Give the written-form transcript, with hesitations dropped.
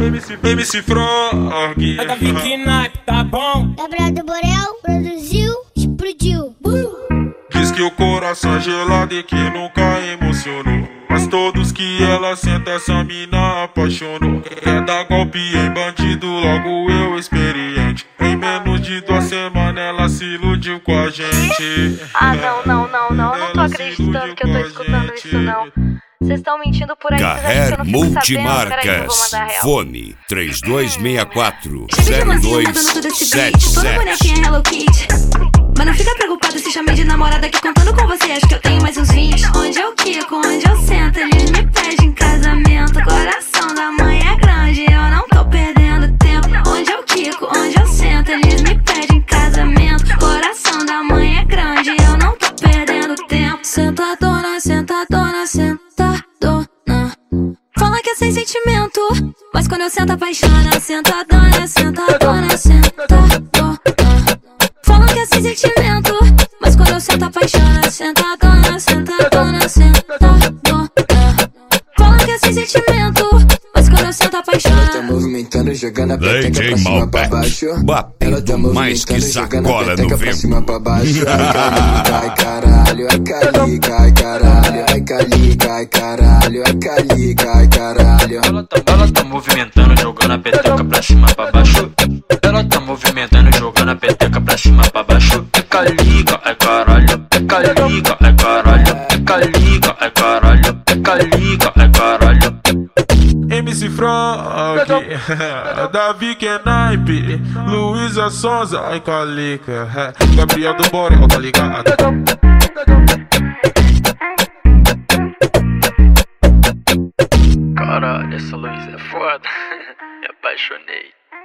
MC Frog. É da Vicky Nike, tá bom? Gabriel do Borel produziu, explodiu. Diz que o coração é gelado e que nunca emocionou, mas todos que ela senta essa mina apaixonou. É dar golpe em bandido, logo eu experiente. Em menos de 2 semanas ela se iludiu com a gente. Ah, não tô acreditando que eu tô escutando isso, não. Vocês estão mentindo por aí, Carrer Multimarcas. Fone 3264 0277. Toda bonequinha Hello Kitty. Mas não fica preocupada se chamei de namorada aqui contando com você. Acho que eu tenho mais uns 20. Onde eu quico, onde eu sento, eles me pedem casamento. Coração da mãe é grande, eu não tô perdendo tempo. Onde eu quico, onde eu sento, eles me pedem casamento. Coração da mãe é grande, eu não tô perdendo tempo. Sentadona, sentadona, sentadona. Fala que é sem sentimento, mas quando eu sento apaixona. Sentadona, sentadona, sentadona. Fala que é sem sentimento, mas quando eu sento apaixona. Sentadona, sentadona, sentadona. Fala que é sem sentimento, mas quando eu sento apaixona. Ela tá movimentando, jogando a peteca pra cima pra baixo. Ela tá movimentando, jogando a peteca pra cima pra baixo. Ai caralho, ai calica, ai caralho. Ai calica, ai caralho, ai calica, ai caralho. Ela tá movimentando, jogando a peteca pra cima pra baixo. Ela tá movimentando, jogando a peteca pra cima pra baixo. É calica, é caralho. É calica, é caralho. É calica, é caralho. É calica, é caralho. MC Frog, Davi Kenaipe, Luísa Sonza, ai calica. Gabriel do Borel, tá ligado? Caralho, essa Luísa é foda. Me apaixonei.